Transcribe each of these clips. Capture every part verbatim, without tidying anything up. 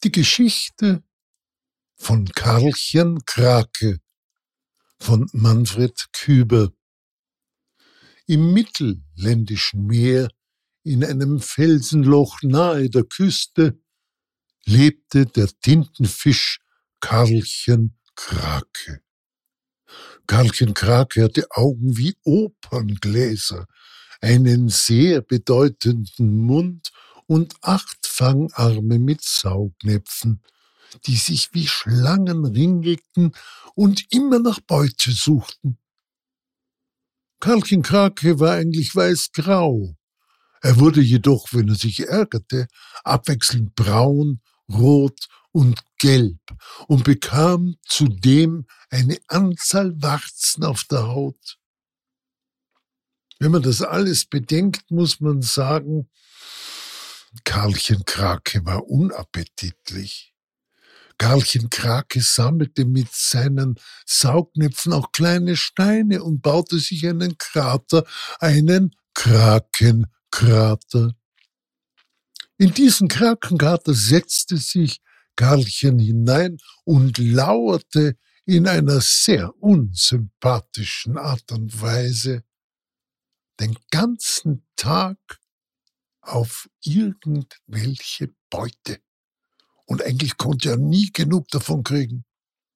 Die Geschichte von Karlchen Krake von Manfred Küber. Im mittelländischen Meer, in einem Felsenloch nahe der Küste, lebte der Tintenfisch Karlchen Krake. Karlchen Krake hatte Augen wie Operngläser, einen sehr bedeutenden Mund und acht Fangarme mit Saugnäpfen, die sich wie Schlangen ringelten und immer nach Beute suchten. Karlchen Krake war eigentlich weiß-grau. Er wurde jedoch, wenn er sich ärgerte, abwechselnd braun, rot und gelb und bekam zudem eine Anzahl Warzen auf der Haut. Wenn man das alles bedenkt, muss man sagen, Karlchen Krake war unappetitlich. Karlchen Krake sammelte mit seinen Saugnäpfen auch kleine Steine und baute sich einen Krater, einen Krakenkrater. In diesen Krakenkrater setzte sich Karlchen hinein und lauerte in einer sehr unsympathischen Art und Weise den ganzen Tag auf irgendwelche Beute. Und eigentlich konnte er nie genug davon kriegen.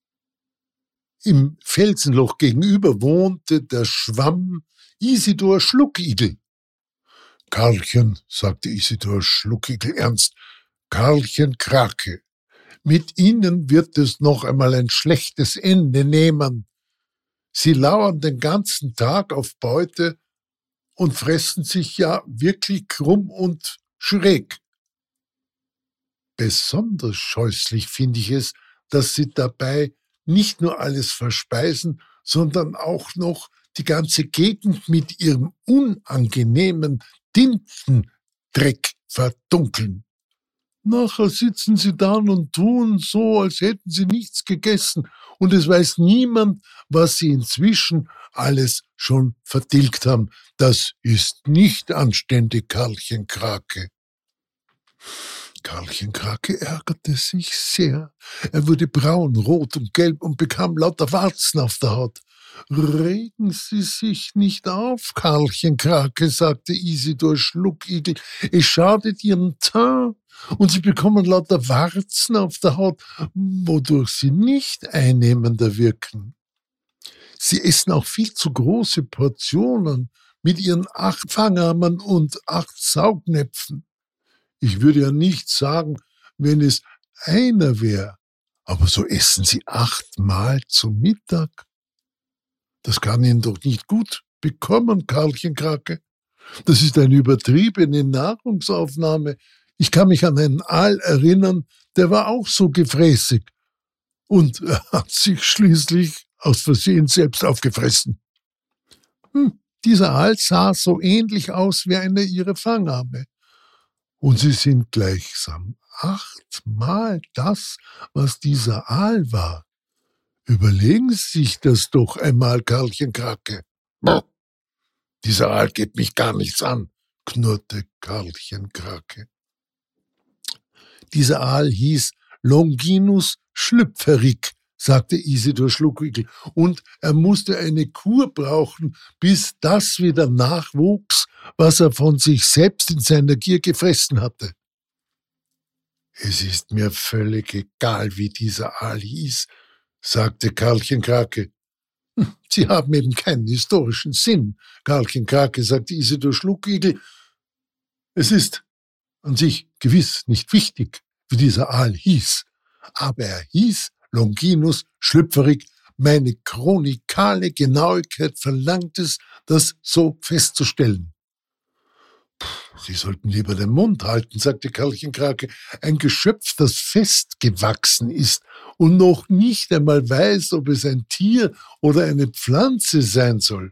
Im Felsenloch gegenüber wohnte der Schwamm Isidor Schluckigel. Karlchen, sagte Isidor Schluckigel ernst, Karlchen Krake, mit Ihnen wird es noch einmal ein schlechtes Ende nehmen. Sie lauern den ganzen Tag auf Beute und fressen sich ja wirklich krumm und schräg. Besonders scheußlich finde ich es, dass sie dabei nicht nur alles verspeisen, sondern auch noch die ganze Gegend mit ihrem unangenehmen Tintendreck verdunkeln. Nachher sitzen sie dann und tun so, als hätten sie nichts gegessen, und es weiß niemand, was sie inzwischen alles schon vertilgt haben. Das ist nicht anständig, Karlchen Krake. Karlchen Krake ärgerte sich sehr. Er wurde braun, rot und gelb und bekam lauter Warzen auf der Haut. Regen Sie sich nicht auf, Karlchen Krake, sagte Isidor Schluckigel. Es schadet Ihrem Teint und Sie bekommen lauter Warzen auf der Haut, wodurch Sie nicht einnehmender wirken. Sie essen auch viel zu große Portionen mit Ihren acht Fangarmen und acht Saugnäpfen. Ich würde ja nicht sagen, wenn es einer wäre, aber so essen Sie achtmal zum Mittag. Das kann Ihnen doch nicht gut bekommen, Karlchen Krake. Das ist eine übertriebene Nahrungsaufnahme. Ich kann mich an einen Aal erinnern, der war auch so gefräßig. Und er hat sich schließlich aus Versehen selbst aufgefressen. Hm, dieser Aal sah so ähnlich aus wie eine Ihrer Fangarme. Und sie sind gleichsam achtmal das, was dieser Aal war. Überlegen Sie sich das doch einmal, Karlchen Krake. Brr. Dieser Aal geht mich gar nichts an, knurrte Karlchen Krake. Dieser Aal hieß Longinus Schlüpferik, sagte Isidor Schluckigel, und er musste eine Kur brauchen, bis das wieder nachwuchs, was er von sich selbst in seiner Gier gefressen hatte. Es ist mir völlig egal, wie dieser Aal hieß, sagte Karlchen Krake. Sie haben eben keinen historischen Sinn, Karlchen Krake, sagte Isidor Schluckigel. Es ist an sich gewiss nicht wichtig, wie dieser Aal hieß, aber er hieß Longinus Schlüpferik. Meine chronikale Genauigkeit verlangt es, das so festzustellen. Sie sollten lieber den Mund halten, sagte Karlchen Krake. Ein Geschöpf, das festgewachsen ist und noch nicht einmal weiß, ob es ein Tier oder eine Pflanze sein soll.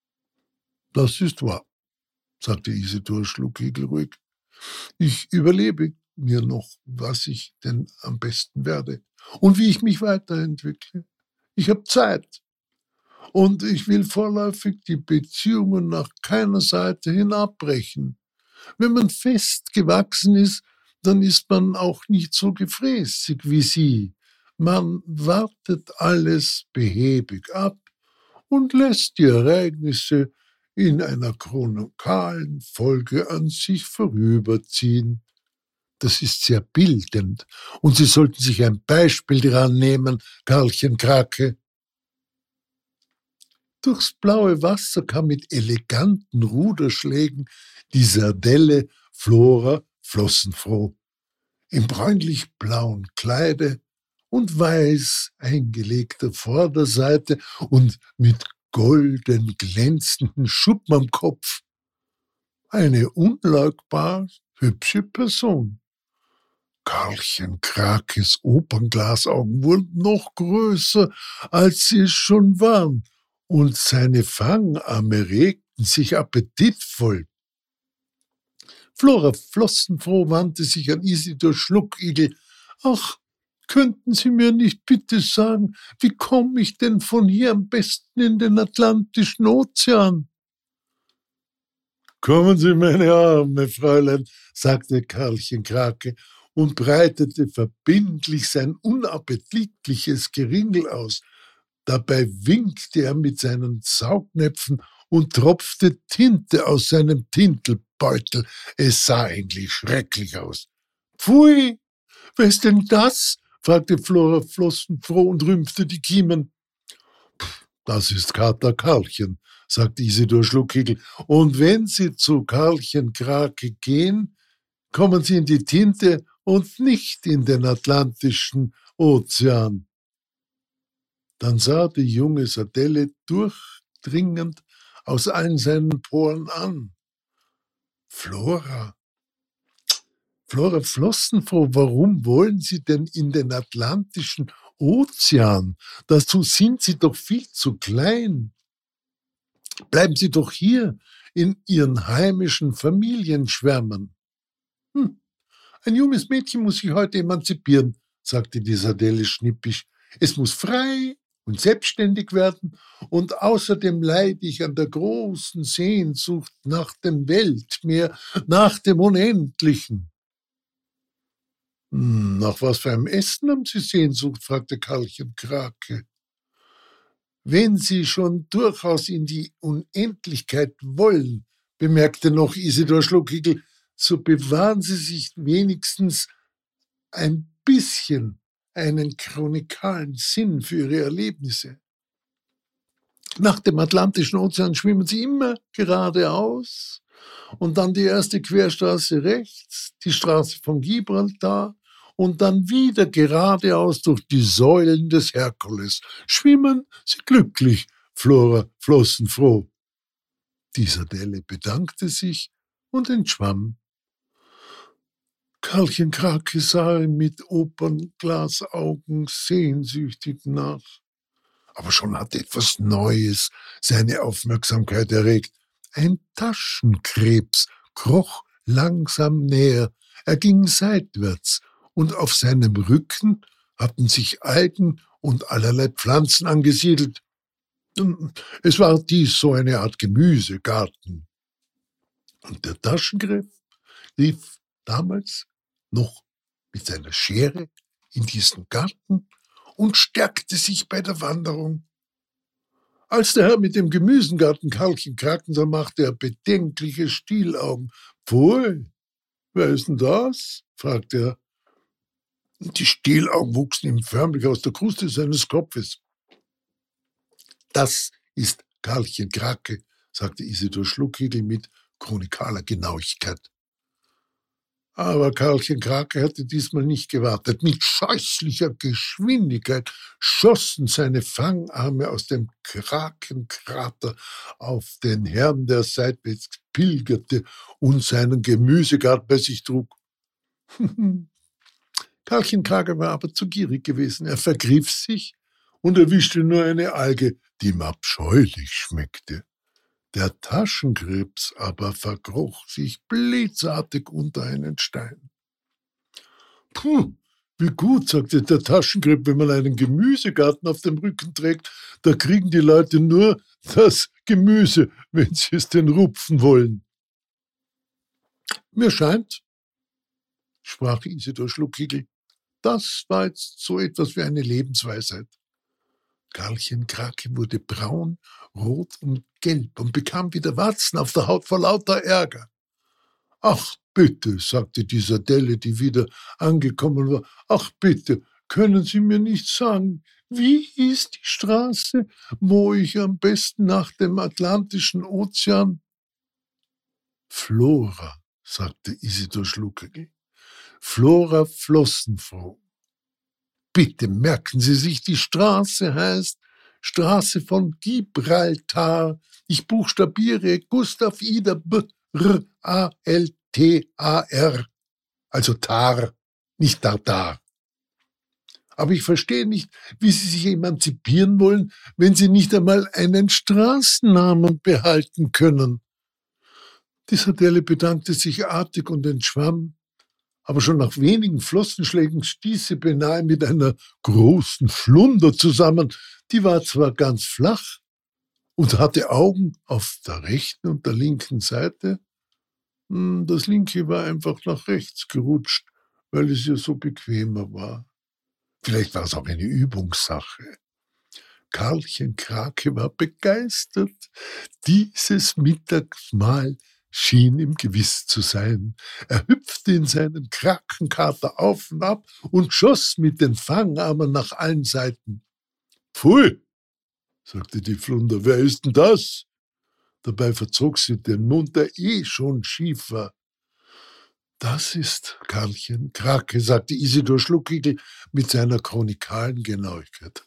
Das ist wahr, sagte Isidor Schluckigel ruhig. Ich überlebe mir noch, was ich denn am besten werde und wie ich mich weiterentwickle. Ich habe Zeit. Und ich will vorläufig die Beziehungen nach keiner Seite hin abbrechen. Wenn man festgewachsen ist, dann ist man auch nicht so gefräßig wie Sie. Man wartet alles behäbig ab und lässt die Ereignisse in einer chronikalen Folge an sich vorüberziehen. Das ist sehr bildend, und Sie sollten sich ein Beispiel daran nehmen, Karlchen Krake. Durchs blaue Wasser kam mit eleganten Ruderschlägen die Sardelle Flora Flossenfroh im bräunlich-blauen Kleide und weiß eingelegter Vorderseite und mit golden glänzenden Schuppen am Kopf. Eine unleugbar hübsche Person. Karlchen Krakes Opernglasaugen wurden noch größer, als sie es schon waren, und seine Fangarme regten sich appetitvoll. Flora Flossenfroh wandte sich an Isidor Schluckigel. »Ach, könnten Sie mir nicht bitte sagen, wie komme ich denn von hier am besten in den Atlantischen Ozean?« »Kommen Sie, meine Arme, Fräulein«, sagte Karlchen Krake und breitete verbindlich sein unappetitliches Geringel aus. Dabei winkte er mit seinen Saugnäpfen und tropfte Tinte aus seinem Tintelbeutel. Es sah eigentlich schrecklich aus. »Pfui, wer ist denn das?« fragte Flora Flossenfroh und rümpfte die Kiemen. »Das ist Kater Karlchen«, sagte Isidor Schluckigel. »Und wenn Sie zu Karlchen Krake gehen, kommen Sie in die Tinte und nicht in den Atlantischen Ozean.« Dann sah die junge Sardelle durchdringend aus allen seinen Poren an. »Flora, Flora Flossenfroh, warum wollen Sie denn in den Atlantischen Ozean? Dazu sind Sie doch viel zu klein. Bleiben Sie doch hier in Ihren heimischen Familienschwärmen.« »Hm, ein junges Mädchen muss sich heute emanzipieren«, sagte die Sardelle schnippisch. »Es muss frei und selbstständig werden, und außerdem leide ich an der großen Sehnsucht nach dem Weltmeer, nach dem Unendlichen.« »Hm, nach was für einem Essen haben Sie Sehnsucht?« fragte Karlchen Krake. »Wenn Sie schon durchaus in die Unendlichkeit wollen«, bemerkte noch Isidor Schluckigel, »so bewahren Sie sich wenigstens ein bisschen einen chronikalen Sinn für Ihre Erlebnisse. Nach dem Atlantischen Ozean schwimmen Sie immer geradeaus und dann die erste Querstraße rechts, die Straße von Gibraltar, und dann wieder geradeaus durch die Säulen des Herkules. Schwimmen Sie glücklich, Flora Flossenfroh.« Die Sardelle bedankte sich und entschwamm. Karlchen Krake sah ihm mit Opernglasaugen sehnsüchtig nach. Aber schon hatte etwas Neues seine Aufmerksamkeit erregt. Ein Taschenkrebs kroch langsam näher. Er ging seitwärts, und auf seinem Rücken hatten sich Algen und allerlei Pflanzen angesiedelt. Es war dies so eine Art Gemüsegarten. Und der Taschenkrebs lief damals noch mit seiner Schere in diesen Garten und stärkte sich bei der Wanderung. Als der Herr mit dem Gemüsengarten Karlchen Krake sah, machte er bedenkliche Stielaugen. »Pfui, wer ist denn das?« fragte er. Die Stielaugen wuchsen ihm förmlich aus der Kruste seines Kopfes. »Das ist Karlchen Krake«, sagte Isidor Schluckigel mit chronikaler Genauigkeit. Aber Karlchen Krake hatte diesmal nicht gewartet. Mit scheußlicher Geschwindigkeit schossen seine Fangarme aus dem Krakenkrater auf den Herrn, der seitwärts pilgerte und seinen Gemüsegarten bei sich trug. Karlchen Krake war aber zu gierig gewesen. Er vergriff sich und erwischte nur eine Alge, die ihm abscheulich schmeckte. Der Taschenkrebs aber verkroch sich blitzartig unter einen Stein. »Puh, wie gut«, sagte der Taschenkrebs, »wenn man einen Gemüsegarten auf dem Rücken trägt, da kriegen die Leute nur das Gemüse, wenn sie es denn rupfen wollen.« »Mir scheint«, sprach Isidor Schluckigl. Das war jetzt so etwas wie eine Lebensweisheit. Karlchen Krake wurde braun, rot und gelb und bekam wieder Warzen auf der Haut vor lauter Ärger. »Ach bitte«, sagte die Sardelle, die wieder angekommen war, »ach bitte, können Sie mir nicht sagen, wie hieß die Straße, wo ich am besten nach dem Atlantischen Ozean?« »Flora«, sagte Isidor Schluckigl. »Flora Flossenfroh. Bitte merken Sie sich, die Straße heißt Straße von Gibraltar. Ich buchstabiere Gustav Ida B R A L T A R, also Tar, nicht Tartar. Aber ich verstehe nicht, wie Sie sich emanzipieren wollen, wenn Sie nicht einmal einen Straßennamen behalten können.« Die Sardelle bedankte sich artig und entschwamm, aber schon nach wenigen Flossenschlägen stieß sie beinahe mit einer großen Flunder zusammen. Die war zwar ganz flach und hatte Augen auf der rechten und der linken Seite. Das linke war einfach nach rechts gerutscht, weil es ihr so bequemer war. Vielleicht war es auch eine Übungssache. Karlchen Krake war begeistert. Dieses Mittagsmahl schien ihm gewiss zu sein. Er hüpfte in seinen Krakenkater auf und ab und schoss mit den Fangarmen nach allen Seiten. »Pfui«, sagte die Flunder, »wer ist denn das?« Dabei verzog sie den Mund, der eh schon schief war. »Das ist Karlchen Krake«, sagte Isidor Schluckigl mit seiner chronikalen Genauigkeit.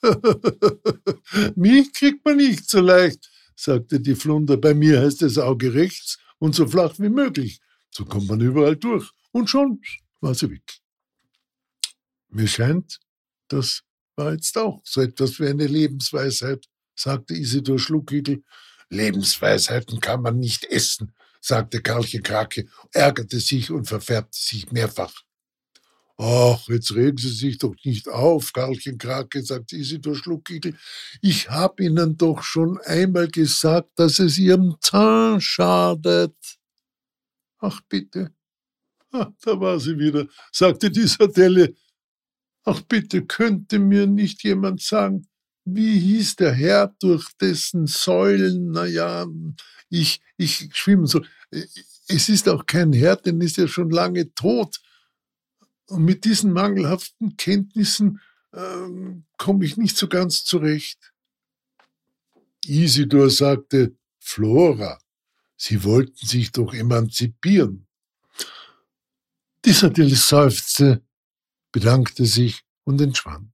»Mich kriegt man nicht so leicht«, sagte die Flunder. »Bei mir heißt es Auge rechts und so flach wie möglich. So kommt man überall durch.« Und schon war sie weg. »Mir scheint, das war jetzt auch so etwas wie eine Lebensweisheit«, sagte Isidor Schluckigl. »Lebensweisheiten kann man nicht essen«, sagte Karlchen Krake, ärgerte sich und verfärbte sich mehrfach. »Ach, jetzt regen Sie sich doch nicht auf, Karlchen Krake«, sagte Isidor Schluckigl. »Ich habe Ihnen doch schon einmal gesagt, dass es Ihrem Teint schadet.« »Ach, bitte.« Ah, da war sie wieder, sagte die Sardelle. »Ach, bitte, könnte mir nicht jemand sagen, wie hieß der Herr, durch dessen Säulen, na ja, ich, ich schwimme so. Es ist auch kein Herr, denn ist ja schon lange tot. Und mit diesen mangelhaften Kenntnissen ähm, komme ich nicht so ganz zurecht.« Isidor sagte, »Flora, Sie wollten sich doch emanzipieren.« Die Sardelle seufzte, bedankte sich und entschwand.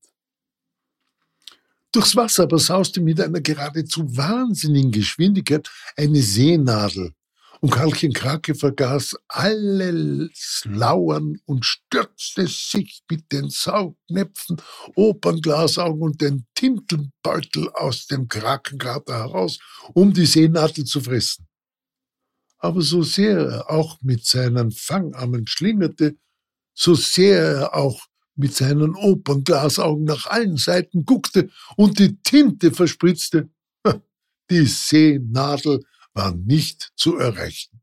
Durchs Wasser aber sauste mit einer geradezu wahnsinnigen Geschwindigkeit eine Seenadel, und Karlchen Krake vergaß alles Lauern und stürzte sich mit den Saugnäpfen, Opernglasaugen und den Tintelbeutel aus dem Krakenkrater heraus, um die Seenadel zu fressen. Aber so sehr er auch mit seinen Fangarmen schlingerte, so sehr er auch mit seinen Opernglasaugen nach allen Seiten guckte und die Tinte verspritzte, die Seenadel war nicht zu erreichen.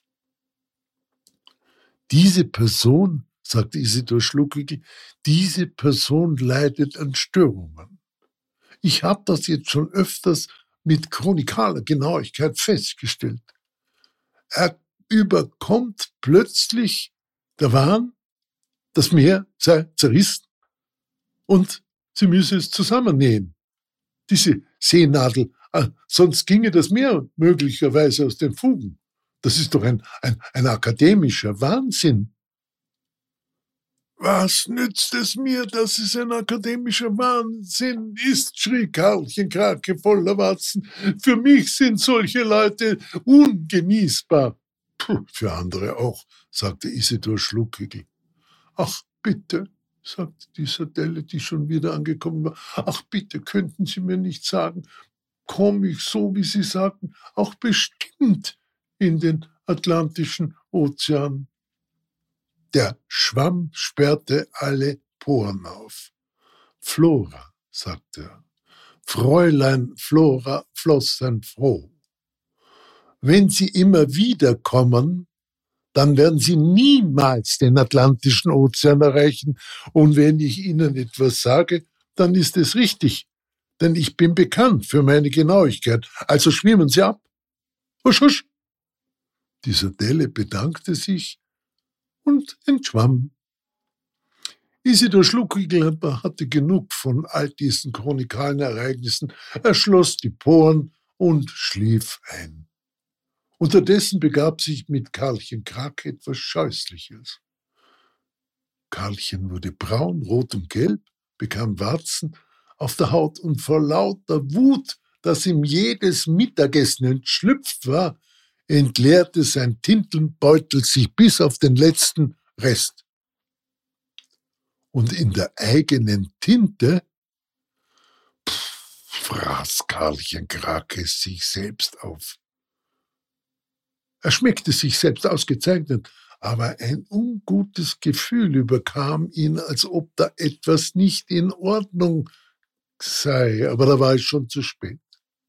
»Diese Person«, sagte Isidor Schluckigl, »diese Person leidet an Störungen. Ich habe das jetzt schon öfters mit chronikaler Genauigkeit festgestellt. Er überkommt plötzlich der Wahn, das Meer sei zerrissen und sie müsse es zusammennähen. Diese Seenadel, äh, sonst ginge das Meer möglicherweise aus den Fugen. Das ist doch ein, ein, ein akademischer Wahnsinn.« »Was nützt es mir, dass es ein akademischer Wahnsinn ist?«, schrie Karlchen Krake voller Warzen. »Für mich sind solche Leute ungenießbar.« »Puh, für andere auch«, sagte Isidor Schluckigl. »Ach, bitte«, sagte die Sardelle, die schon wieder angekommen war, »ach, bitte, könnten Sie mir nicht sagen, komme ich so, wie Sie sagten, auch bestimmt in den Atlantischen Ozean?« Der Schwamm sperrte alle Poren auf. »Flora«, sagte er, »Fräulein Flora Flossenfroh, wenn Sie immer wieder kommen, dann werden Sie niemals den Atlantischen Ozean erreichen. Und wenn ich Ihnen etwas sage, dann ist es richtig. Denn ich bin bekannt für meine Genauigkeit. Also schwimmen Sie ab. Husch, husch. Die Sardelle bedankte sich und entschwamm. Isidor Schluckigel hatte genug von all diesen chronikalen Ereignissen. Er schloss die Poren und schlief ein. Unterdessen begab sich mit Karlchen Krake etwas Scheußliches. Karlchen wurde braun, rot und gelb, bekam Warzen auf der Haut und vor lauter Wut, dass ihm jedes Mittagessen entschlüpft war, entleerte sein Tintenbeutel sich bis auf den letzten Rest. Und in der eigenen Tinte pff, fraß Karlchen Krake sich selbst auf. Er schmeckte sich selbst ausgezeichnet, aber ein ungutes Gefühl überkam ihn, als ob da etwas nicht in Ordnung sei, aber da war es schon zu spät.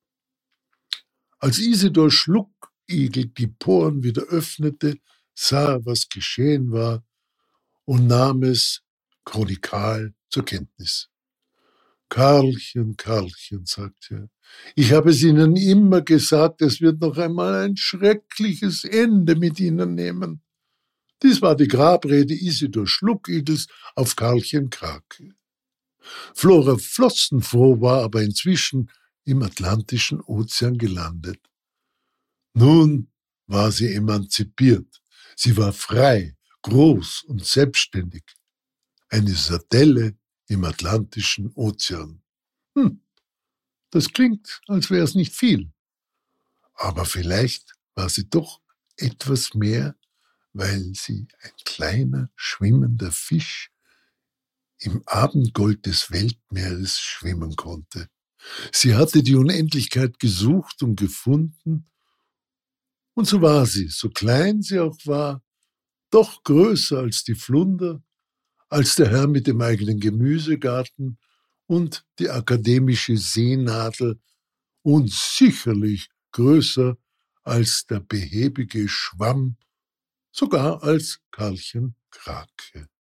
Als Isidor Schluckigel die Poren wieder öffnete, sah er, was geschehen war, und nahm es chronikal zur Kenntnis. Karlchen, Karlchen, sagte er, ich habe es Ihnen immer gesagt, es wird noch einmal ein schreckliches Ende mit Ihnen nehmen. Dies war die Grabrede Isidor Schluckigels auf Karlchen Krake. Flora Flossenfroh war aber inzwischen im Atlantischen Ozean gelandet. Nun war sie emanzipiert. Sie war frei, groß und selbstständig. Eine Sardelle im Atlantischen Ozean. Hm, das klingt, als wäre es nicht viel. Aber vielleicht war sie doch etwas mehr, weil sie ein kleiner, schwimmender Fisch im Abendgold des Weltmeeres schwimmen konnte. Sie hatte die Unendlichkeit gesucht und gefunden, und so war sie, so klein sie auch war, doch größer als die Flunder, als der Herr mit dem eigenen Gemüsegarten und die akademische Seenadel und sicherlich größer als der behäbige Schwamm, sogar als Karlchen Krake.